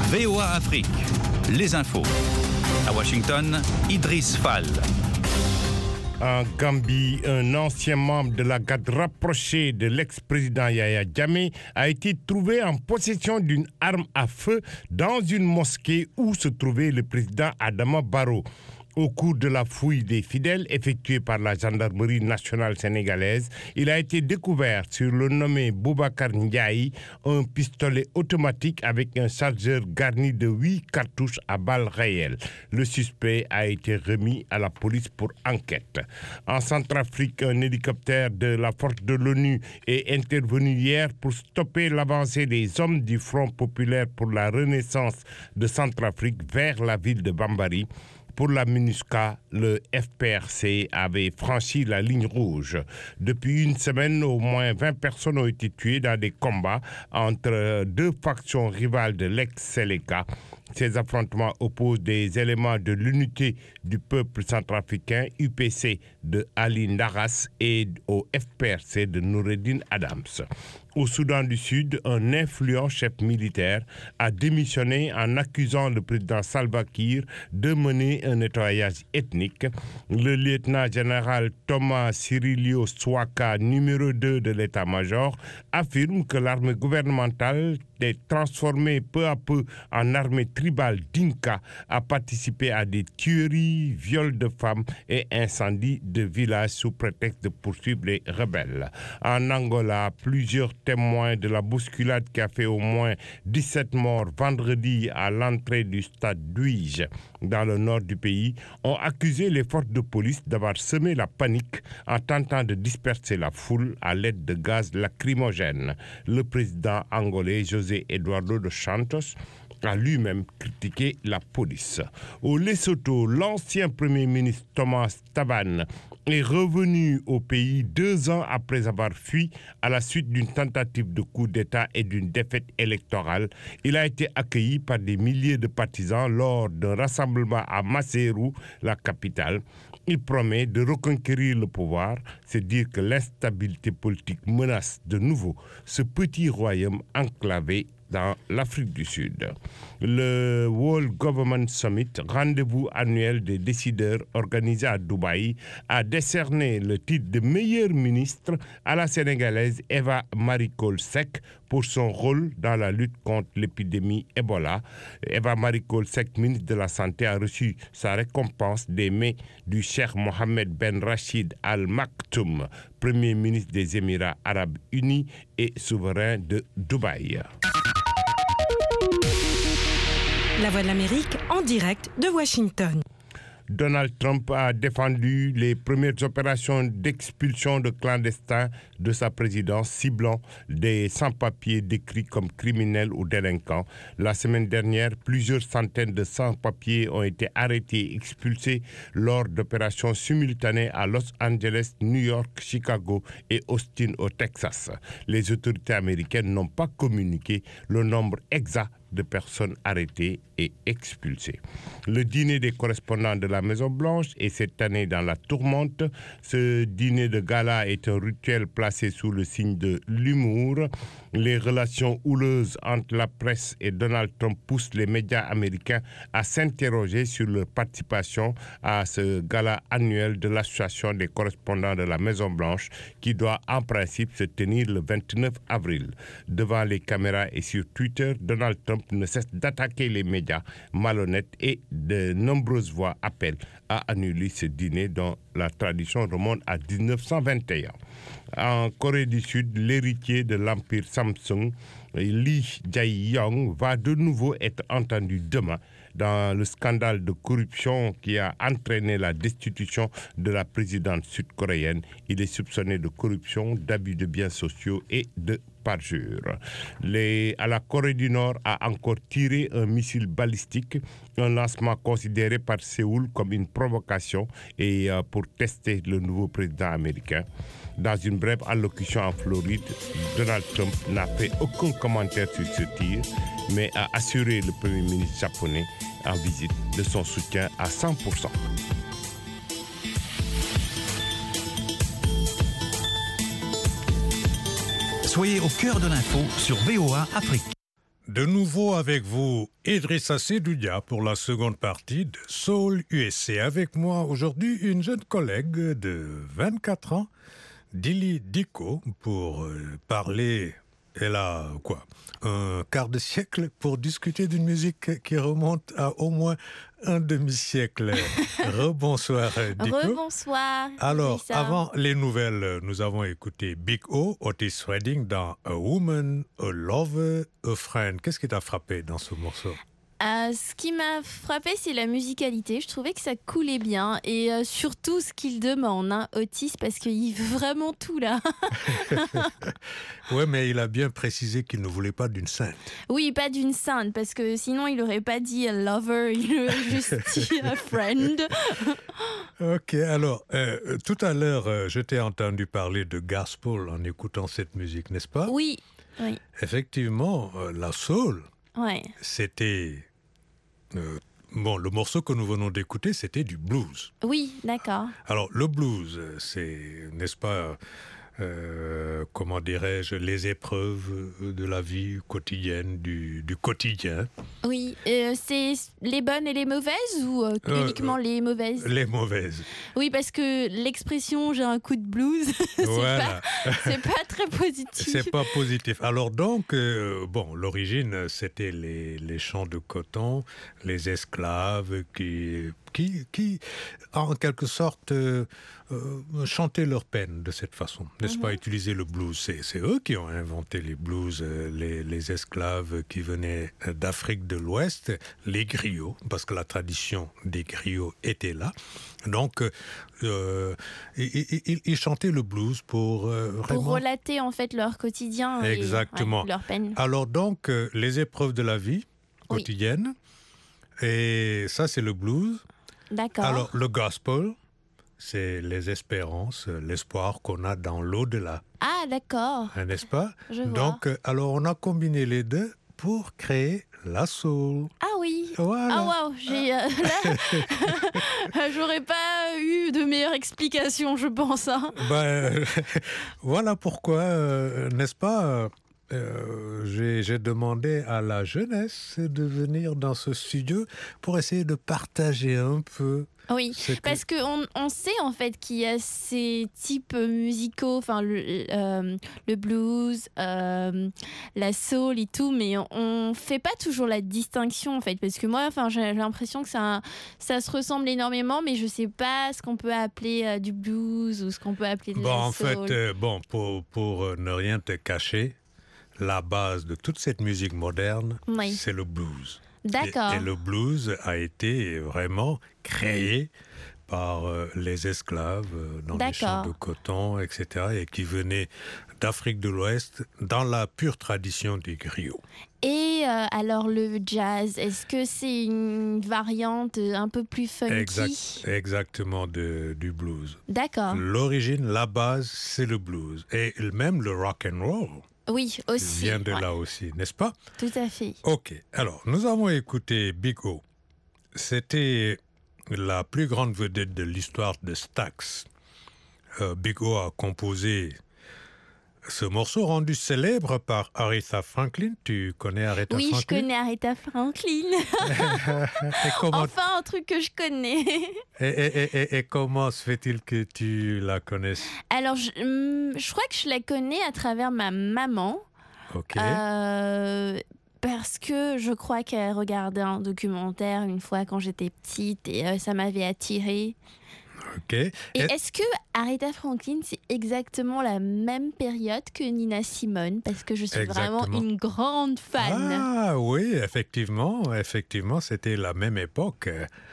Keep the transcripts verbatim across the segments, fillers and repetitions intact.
V O A Afrique, les infos. À Washington, Idriss Fall. En Gambie, un ancien membre de la garde rapprochée de l'ex-président Yahya Jammeh a été trouvé en possession d'une arme à feu dans une mosquée où se trouvait le président Adama Barrow. Au cours de la fouille des fidèles effectuée par la gendarmerie nationale sénégalaise, il a été découvert sur le nommé Boubacar Ndiaye un pistolet automatique avec un chargeur garni de huit cartouches à balles réelles. Le suspect a été remis à la police pour enquête. En Centrafrique, un hélicoptère de la force de l'ONU est intervenu hier pour stopper l'avancée des hommes du Front populaire pour la renaissance de Centrafrique vers la ville de Bambari. Pour la MINUSCA, le F P R C avait franchi la ligne rouge. Depuis une semaine, au moins vingt personnes ont été tuées dans des combats entre deux factions rivales de l'ex-Séléka. Ces affrontements opposent des éléments de l'unité du peuple centrafricain, U P C de Ali Ndaras, et au F P R C de Noureddin Adams. Au Soudan du Sud, un influent chef militaire a démissionné en accusant le président Salva Kiir de mener un nettoyage ethnique. Le lieutenant-général Thomas Cirilio Swaka, numéro deux de l'état-major, affirme que l'armée gouvernementale est transformée peu à peu en armée tribale d'Inca, a participé à des tueries, viols de femmes et incendies de villages sous prétexte de poursuivre les rebelles. En Angola, plusieurs témoins de la bousculade qui a fait au moins dix-sept morts vendredi à l'entrée du stade d'Uige dans le nord du pays ont accusé les forces de police d'avoir semé la panique en tentant de disperser la foule à l'aide de gaz lacrymogène. Le président angolais José Eduardo dos Santos a lui-même critiqué la police. Au Lesotho, l'ancien premier ministre Thomas Thabane est revenu au pays deux ans après avoir fui à la suite d'une tentative de coup d'État et d'une défaite électorale. Il a été accueilli par des milliers de partisans lors d'un rassemblement à Maseru, la capitale. Il promet de reconquérir le pouvoir, c'est dire que l'instabilité politique menace de nouveau ce petit royaume enclavé dans l'Afrique du Sud. Le World Government Summit, rendez-vous annuel des décideurs organisé à Dubaï, a décerné le titre de meilleure ministre à la Sénégalaise Eva Marie Coll Seck pour son rôle dans la lutte contre l'épidémie Ebola. Eva Marie Coll Seck, ministre de la Santé, a reçu sa récompense des mains du Cheikh Mohammed Ben Rachid Al Maktoum, premier ministre des Émirats arabes unis et souverain de Dubaï. La Voix de l'Amérique en direct de Washington. Donald Trump a défendu les premières opérations d'expulsion de clandestins de sa présidence, ciblant des sans-papiers décrits comme criminels ou délinquants. La semaine dernière, plusieurs centaines de sans-papiers ont été arrêtés et expulsés lors d'opérations simultanées à Los Angeles, New York, Chicago et Austin au Texas. Les autorités américaines n'ont pas communiqué le nombre exact de personnes arrêtées et expulsées. Le dîner des correspondants de la Maison-Blanche est cette année dans la tourmente. Ce dîner de gala est un rituel placé sous le signe de l'humour. Les relations houleuses entre la presse et Donald Trump poussent les médias américains à s'interroger sur leur participation à ce gala annuel de l'Association des correspondants de la Maison-Blanche qui doit en principe se tenir le vingt-neuf avril. Devant les caméras et sur Twitter, Donald Trump ne cesse d'attaquer les médias malhonnêtes et de nombreuses voix appellent à annuler ce dîner dont la tradition remonte à dix-neuf cent vingt et un. En Corée du Sud, l'héritier de l'empire Samsung, Lee Jae-yong, va de nouveau être entendu demain dans le scandale de corruption qui a entraîné la destitution de la présidente sud-coréenne. Il est soupçonné de corruption, d'abus de biens sociaux et de parjure. Les, à la Corée du Nord a encore tiré un missile balistique, un lancement considéré par Séoul comme une provocation et euh, pour tester le nouveau président américain. Dans une brève allocution en Floride, Donald Trump n'a fait aucun commentaire sur ce tir, mais a assuré le premier ministre japonais en visite de son soutien à cent pour cent. Soyez au cœur de l'info sur V O A Afrique. De nouveau avec vous, Idrissa Seydoudia pour la seconde partie de Soul U S C. Avec moi aujourd'hui, une jeune collègue de vingt-quatre ans, Dili Diko, pour euh, parler, elle a quoi, un quart de siècle pour discuter d'une musique qui remonte à au moins un demi-siècle. Rebonsoir Diko. Rebonsoir. Alors, Idrissa. avant les nouvelles, nous avons écouté Big O, Otis Redding dans A Woman, A Lover, A Friend. Qu'est-ce qui t'a frappé dans ce morceau? Euh, ce qui m'a frappé, c'est la musicalité. Je trouvais que ça coulait bien. Et euh, surtout, ce qu'il demande, hein, Otis, parce qu'il veut vraiment tout là. Oui, mais il a bien précisé qu'il ne voulait pas d'une sainte. Oui, pas d'une sainte, parce que sinon, il n'aurait pas dit a lover, il aurait juste dit a friend. Ok, alors, euh, tout à l'heure, euh, je t'ai entendu parler de gospel en écoutant cette musique, n'est-ce pas? Oui, oui, Effectivement, euh, la soul, ouais. c'était... euh, bon, le morceau que nous venons d'écouter, c'était du blues. Oui, d'accord. Alors, le blues, c'est, n'est-ce pas, euh, comment dirais-je, les épreuves de la vie quotidienne, du, du quotidien. Oui, euh, c'est les bonnes et les mauvaises ou euh, Euh, uniquement euh, les mauvaises? Les mauvaises. Oui, parce que l'expression j'ai un coup de blues, c'est Voilà. pas, c'est pas très positif. C'est pas positif. Alors donc, euh, bon, l'origine, c'était les, les champs de coton, les esclaves qui, qui, qui en quelque sorte, euh, euh, chantaient leur peine de cette façon, n'est-ce Mhm. pas, utiliser le blues. C'est, c'est eux qui ont inventé les blues, euh, les, les esclaves qui venaient d'Afrique de l'Ouest, les griots, parce que la tradition des griots était là. Donc, euh, ils, ils- ils chantaient le blues pour euh, Pour vraiment... relater en fait leur quotidien Exactement. et ouais, leur peine. Alors donc, euh, les épreuves de la vie Oui. quotidienne, et ça c'est le blues. D'accord. Alors le gospel, c'est les espérances, euh, l'espoir qu'on a dans l'au-delà, Ah, d'accord. hein, n'est-ce pas? Je vois. Donc, euh, alors on a combiné les deux pour créer la soul. Ah oui. Voilà. Ah waouh, j'ai euh, là, j'aurais pas eu de meilleure explication, je pense. Hein. Ben, voilà pourquoi, euh, n'est-ce pas, euh, j'ai, j'ai demandé à la jeunesse de venir dans ce studio pour essayer de partager un peu. Oui, ce que- parce qu'on on sait en fait qu'il y a ces types musicaux, enfin le, euh, le blues, euh, la soul et tout, mais on fait pas toujours la distinction en fait, parce que moi, enfin, j'ai, j'ai l'impression que ça, ça se ressemble énormément, mais je sais pas ce qu'on peut appeler euh, du blues ou ce qu'on peut appeler de Bon, la en soul. fait, euh, bon, pour, pour euh, ne rien te cacher, la base de toute cette musique moderne, Oui. c'est le blues. D'accord. Et, et le blues a été vraiment créé par euh, les esclaves euh, dans les champs D'accord. de coton, et cetera, et qui venaient d'Afrique de l'Ouest dans la pure tradition des griots. Et euh, alors le jazz, est-ce que c'est une variante un peu plus funky? Exact, exactement de, du blues. D'accord. L'origine, la base, c'est le blues. Et même le rock and roll Oui, aussi. vient de Ouais, là aussi, n'est-ce pas? tout à fait. Ok, alors nous avons écouté Big O. C'était la plus grande vedette de l'histoire de Stax. Euh, Big O a composé ce morceau rendu célèbre par Aretha Franklin. Tu connais Aretha Oui, je Franklin? connais Aretha Franklin. Et comment, Enfin, un truc que je connais. et, et- et- et comment se fait-il que tu la connaisses? Alors, je, hum, je crois que je la connais à travers ma maman. Ok. Euh, parce que je crois qu'elle regardait un documentaire une fois quand j'étais petite et euh, ça m'avait attirée. ok. Et Et- est-ce que Aretha Franklin, c'est exactement la même période que Nina Simone? Parce que je suis Exactement. vraiment une grande fan. Ah oui, effectivement, effectivement, c'était la même époque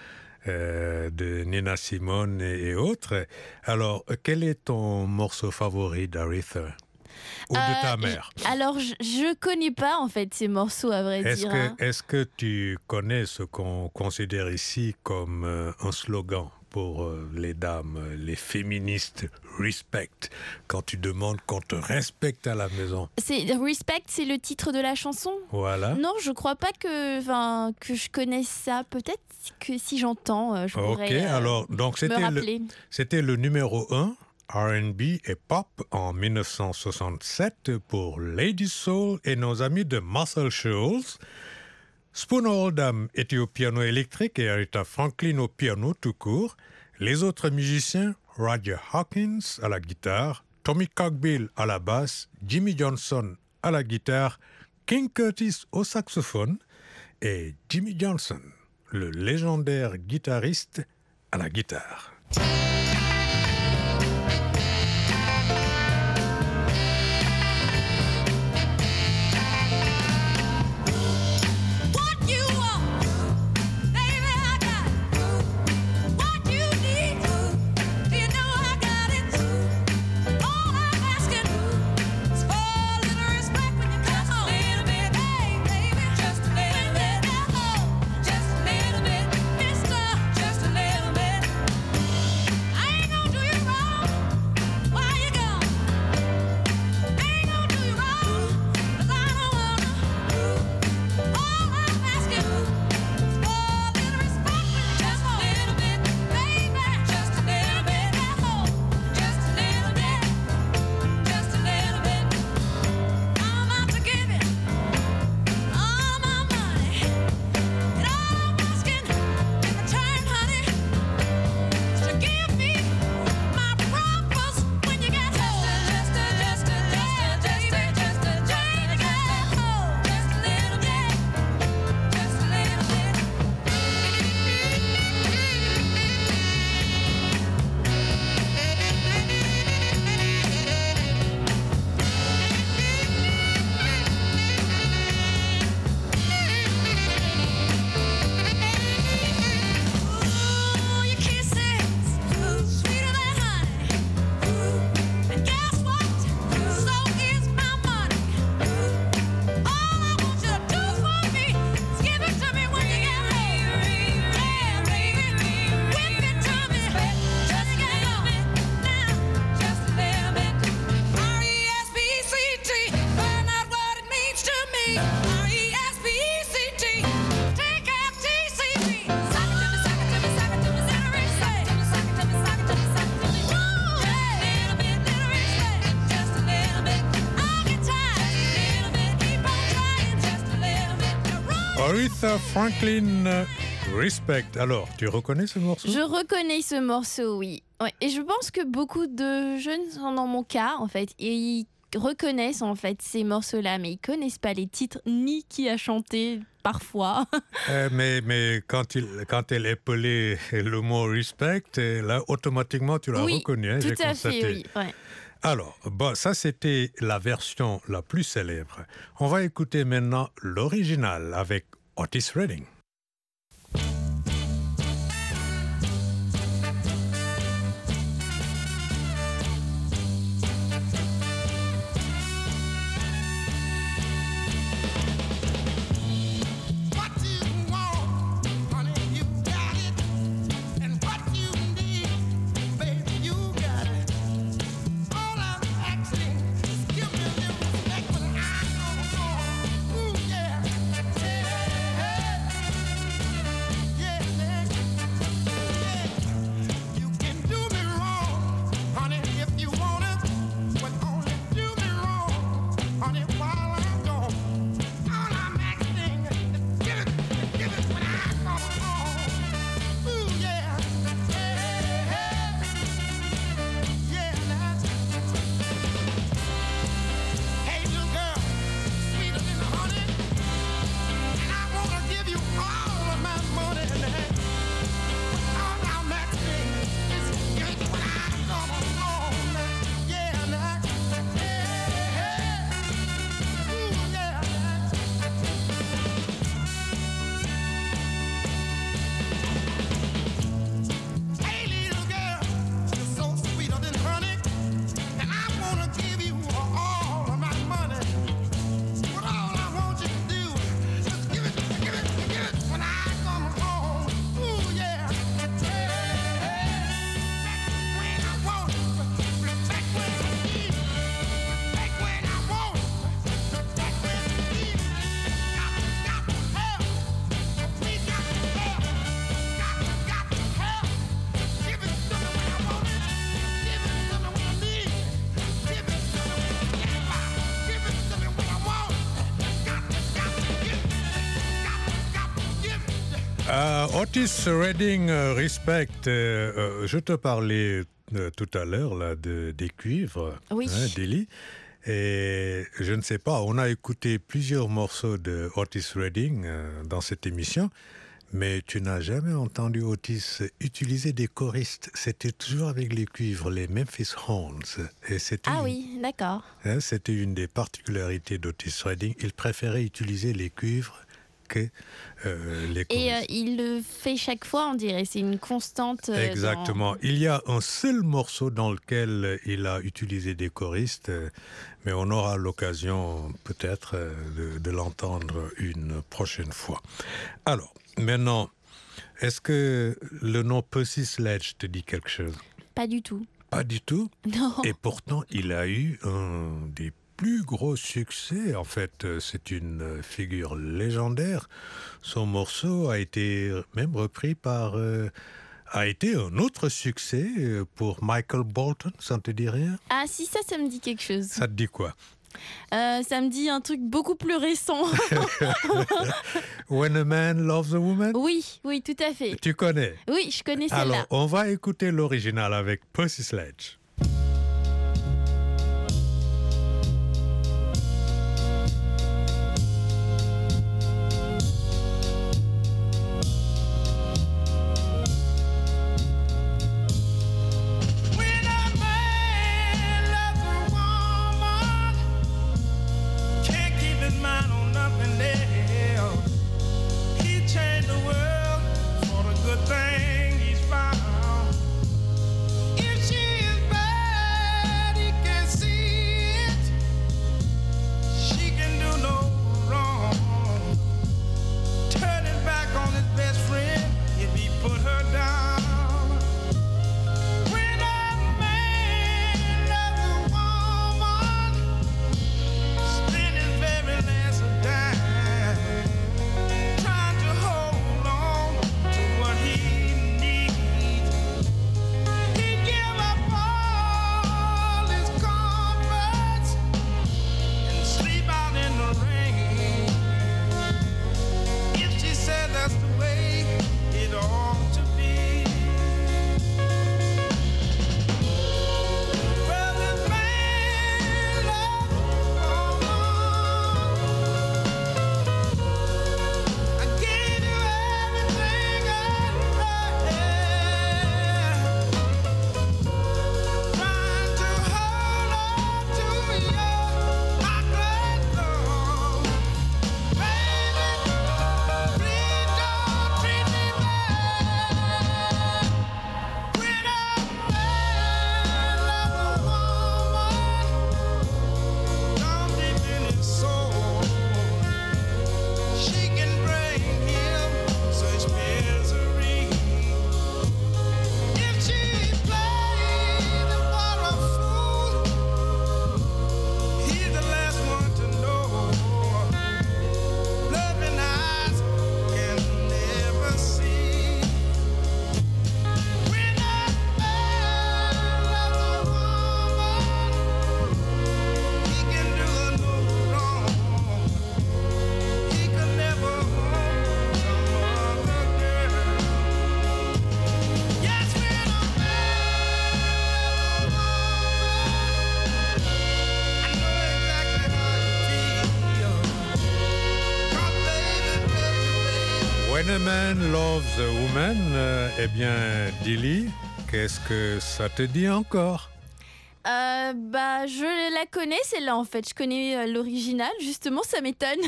euh, de Nina Simone et, et autres. Alors, quel est ton morceau favori d'Aretha ou de Euh, ta mère? Alors, je, je connais pas en fait ces morceaux à vrai Est-ce dire. que, hein. est-ce que tu connais ce qu'on considère ici comme euh, un slogan pour euh, les dames, euh, les féministes, respect, quand tu demandes qu'on te respecte à la maison? C'est Respect, c'est le titre de la chanson? Voilà. Non, je crois pas que, enfin, que je connaisse ça. Peut-être que si j'entends, euh, je Ok, pourrais euh, alors, donc me c'était le, rappeler. c'était le numéro un R and B et pop en dix-neuf cent soixante-sept pour Lady Soul et nos amis de Muscle Shoals. Spooner Oldham était au piano électrique et Aretha Franklin au piano tout court. Les autres musiciens, Roger Hawkins à la guitare, Tommy Cogbill à la basse, Jimmy Johnson à la guitare, King Curtis au saxophone et Jimmy Johnson, le légendaire guitariste, à la guitare. Aretha Franklin, Respect. Alors, tu reconnais ce morceau ? Je reconnais ce morceau, oui. Ouais. Et je pense que beaucoup de jeunes sont dans mon cas, en fait. Et ils reconnaissent, en fait, ces morceaux-là, mais ils connaissent pas les titres ni qui a chanté parfois. euh, mais mais quand, il, quand elle épelait le mot Respect, là, automatiquement, tu l'as oui, reconnu. Hein, tout j'ai à constaté. fait, oui. Ouais. Alors, bon, ça, c'était la version la plus célèbre. On va écouter maintenant l'original avec Otis Redding. Uh, Otis Redding, uh, Respect. Uh, uh, je te parlais uh, tout à l'heure là, de, des cuivres, Oui. hein, Dilly. Et je ne sais pas, on a écouté plusieurs morceaux de Otis Redding euh, dans cette émission, mais tu n'as jamais entendu Otis utiliser des choristes. C'était toujours avec les cuivres, les Memphis Horns. Et c'était Ah une, oui, d'accord. hein, c'était une des particularités d'Otis Redding. Il préférait utiliser les cuivres que euh, les choristes. Et euh, il le fait chaque fois, on dirait. C'est une constante. euh, Exactement. dans- Il y a un seul morceau dans lequel il a utilisé des choristes, euh, mais on aura l'occasion peut-être euh, de, de l'entendre une prochaine fois. Alors, maintenant, est-ce que le nom Percy Sledge te dit quelque chose? Pas du tout. Pas du tout. Non. Et pourtant, il a eu un des plus gros succès. En fait, euh, c'est une euh, figure légendaire. Son morceau a été même repris par... euh, a été un autre succès euh, pour Michael Bolton. Ça ne te dit rien? Ah si, ça, ça me dit quelque chose. Ça te dit quoi? Euh, ça me dit un truc beaucoup plus récent. When a man loves a woman? Oui, oui, tout à fait. Tu connais? Oui, je connais celle-là. Alors, on va écouter l'original avec Percy Sledge. When a man loves a woman, can't keep his mind on nothing else. He changed the world for the good thing he's found. If she is bad, he can see it. She can do no wrong. Turning back on his best friend if he put her down. When a man loves a woman, spend his very last dime, trying to hold on to what he needs. He give up all his comforts and sleep out in the rain. If she said that's the way it ought to be. Well, this man loves a woman. I gave you everything I had. Trying to hold on to your chocolate love. Baby, please don't treat me bad. When a man loves a woman, down deep in his soul, she can bring him such misery. If she plays him for a fool, he's the last one to know. Loving eyes can never see. When a man loves a woman, he can do her no wrong. He can never hold some other girl. Yes, when a man loves a woman, I know exactly how you feel. 'Cause baby, baby, baby. When a man loves a woman, euh, eh bien, Dilly, qu'est-ce que ça te dit encore? Euh, bah, je la connais celle-là en fait. Je connais euh, l'original. Justement, ça m'étonne.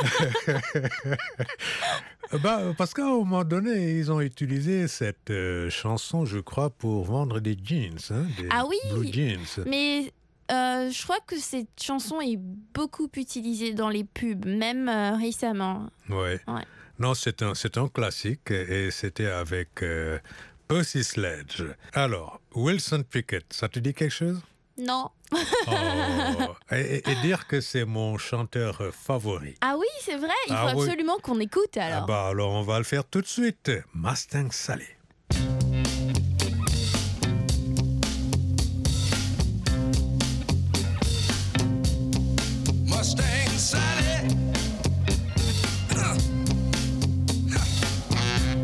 Bah, parce qu'à un moment donné, ils ont utilisé cette euh, chanson, je crois, pour vendre des jeans, hein, des Ah oui, blue jeans. Mais euh, je crois que cette chanson est beaucoup utilisée dans les pubs, même euh, récemment. Ouais. Ouais. Non, c'est un, c'est un classique et c'était avec euh, Percy Sledge. Alors, Wilson Pickett, ça te dit quelque chose? Non. Oh. et, et- et dire que c'est mon chanteur favori. Ah oui, c'est vrai. Il Ah faut oui. absolument qu'on écoute alors. Ah bah alors on va le faire tout de suite. Mustang Sally. Mustang Sally.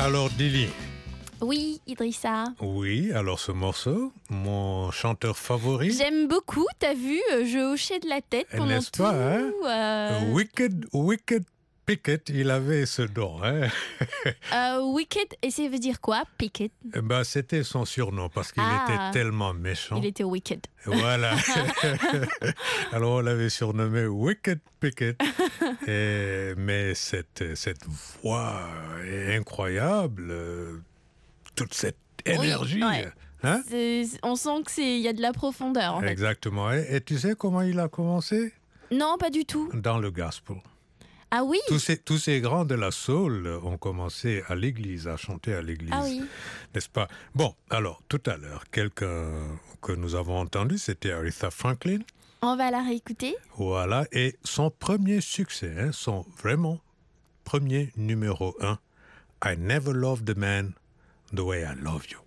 Alors, Dili. Oui, Idrissa. Oui, alors ce morceau, mon chanteur favori. J'aime beaucoup, t'as vu, je hochais de la tête pendant N'est-ce tout. pas, hein euh... Wicked, Wicked Pickett, il avait ce don. Hein euh, Wicked, et ça veut dire quoi, Pickett? Ben, c'était son surnom parce qu'il ah, était tellement méchant. Il était wicked. Voilà. Alors on l'avait surnommé Wicked Pickett. Et, mais cette, cette voix est incroyable, toute cette énergie. Oui, ouais. Hein? On sent qu'il y a de la profondeur. En Exactement. Et, et tu sais comment il a commencé? Non, pas du tout. Dans le gospel. Ah oui? Tous ces, tous ces grands de la soul ont commencé à l'église, à chanter à l'église. Ah oui. N'est-ce pas? Bon, alors, tout à l'heure, quelqu'un que nous avons entendu, c'était Aretha Franklin. On va la réécouter. Voilà, et son premier succès, hein, son vraiment premier numéro un, I Never Loved a Man the Way I Love You.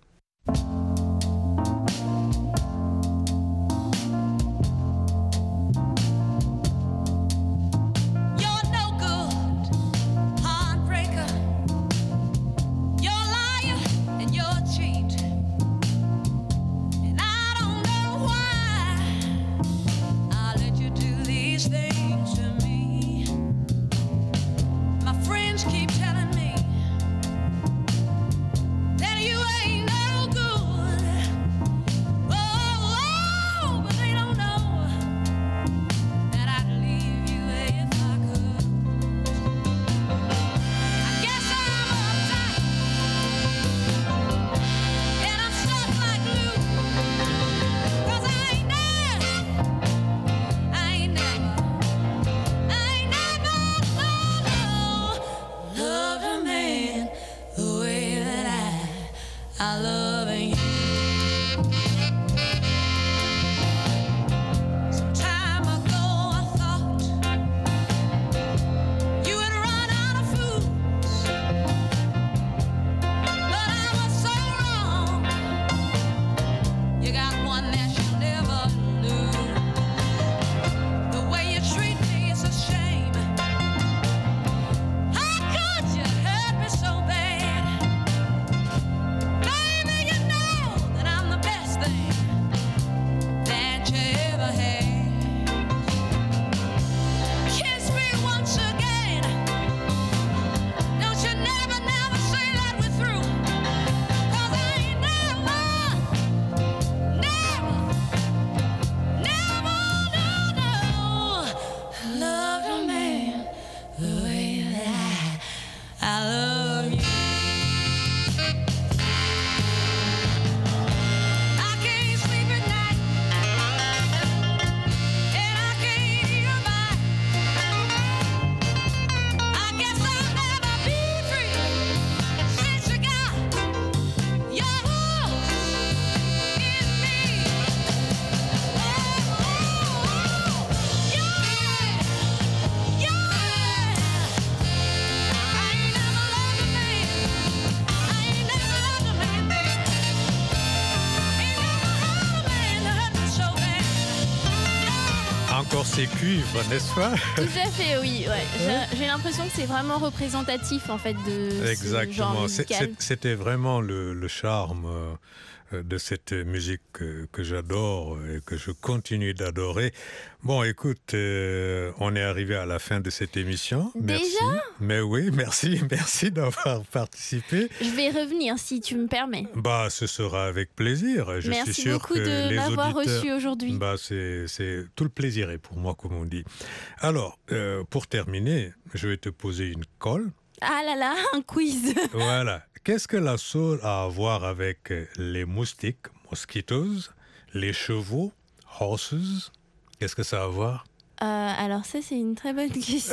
Encore ces cuivres, n'est-ce pas? Tout à fait, oui. Ouais. J'ai, j'ai l'impression que c'est vraiment représentatif en fait de Exactement. ce genre musical. C'est, c'est, c'était vraiment le, le charme euh, de cette musique que, que j'adore et que je continue d'adorer. Bon, écoute, euh, on est arrivé à la fin de cette émission. Merci. Déjà? Mais oui, merci, merci d'avoir participé. Je vais revenir si tu me permets. Bah, ce sera avec plaisir. Je Merci suis sûr beaucoup que de les m'avoir auditeurs... reçu aujourd'hui. Bah, c'est, c'est tout le plaisir est pour moi, comme on dit. Alors, euh, pour terminer, je vais te poser une colle. Ah là là, un quiz. Voilà. Qu'est-ce que la soul a à voir avec les moustiques, mosquitoes, les chevaux, horses? Qu'est-ce que ça a à voir? Euh, alors ça, c'est une très bonne question.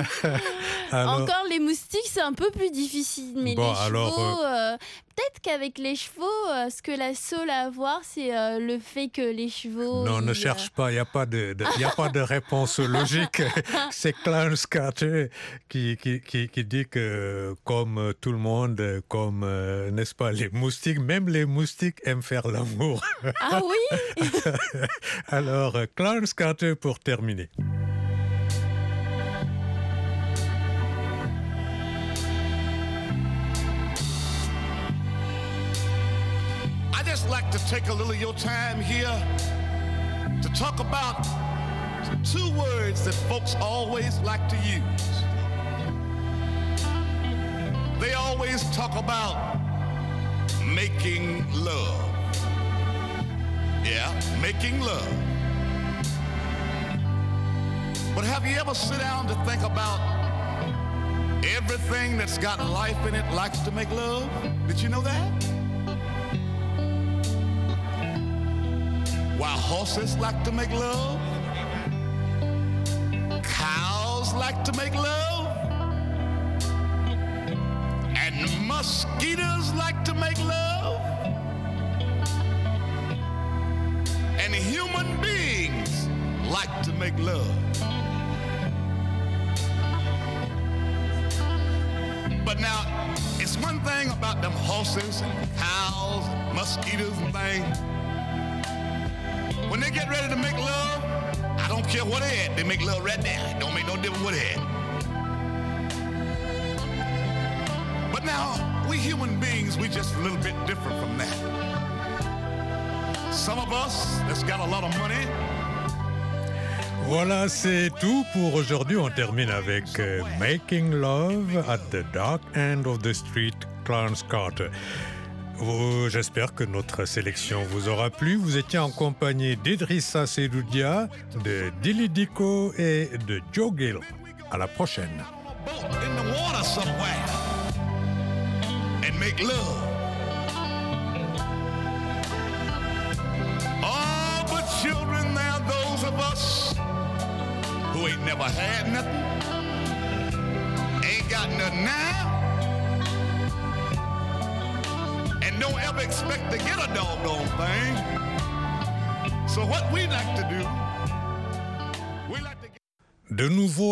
alors, Encore les moustiques, c'est un peu plus difficile. Mais bon, les alors, chevaux, euh, peut-être qu'avec les chevaux, euh, ce que la soul a à voir, c'est euh, le fait que les chevaux... Non, ils, ne cherche pas, il n'y a, pas de, de, y a pas de réponse logique. C'est Clarence Carter qui, qui, qui, qui dit que, comme tout le monde, comme, euh, n'est-ce pas, les moustiques, même les moustiques aiment faire l'amour. Ah oui. Alors, Clarence Carter pour terminer. just like to take a little of your time here to talk about two words that folks always like to use. They always talk about making love. Yeah, making love. But have you ever sit down to think about everything that's got life in it likes to make love? Did you know that? Why horses like to make love? Cows like to make love? And mosquitoes like to make love? And human beings like to make love. But now, it's one thing about them horses and cows and mosquitoes and things. When they get ready to make love, I don't care what they at, they make love right there. It don't make no difference what they at. But now, we human beings, we just a little bit different from that. Some of us that's got a lot of money. Voilà, c'est tout pour aujourd'hui. On termine avec euh, Making Love at the Dark End of the Street, Clarence Carter. Vous- J'espère que notre sélection vous aura plu. Vous étiez en compagnie d'Idrissa Sedoudia, de Dilly Diko et de Joe Gill. À la prochaine. Boat in the water somewhere and make love. Oh, but children, there are those of us who ain't never had nothing, ain't got nothing now, and don't ever expect to get a doggone thing. So what we like to do, we like to get De nouveau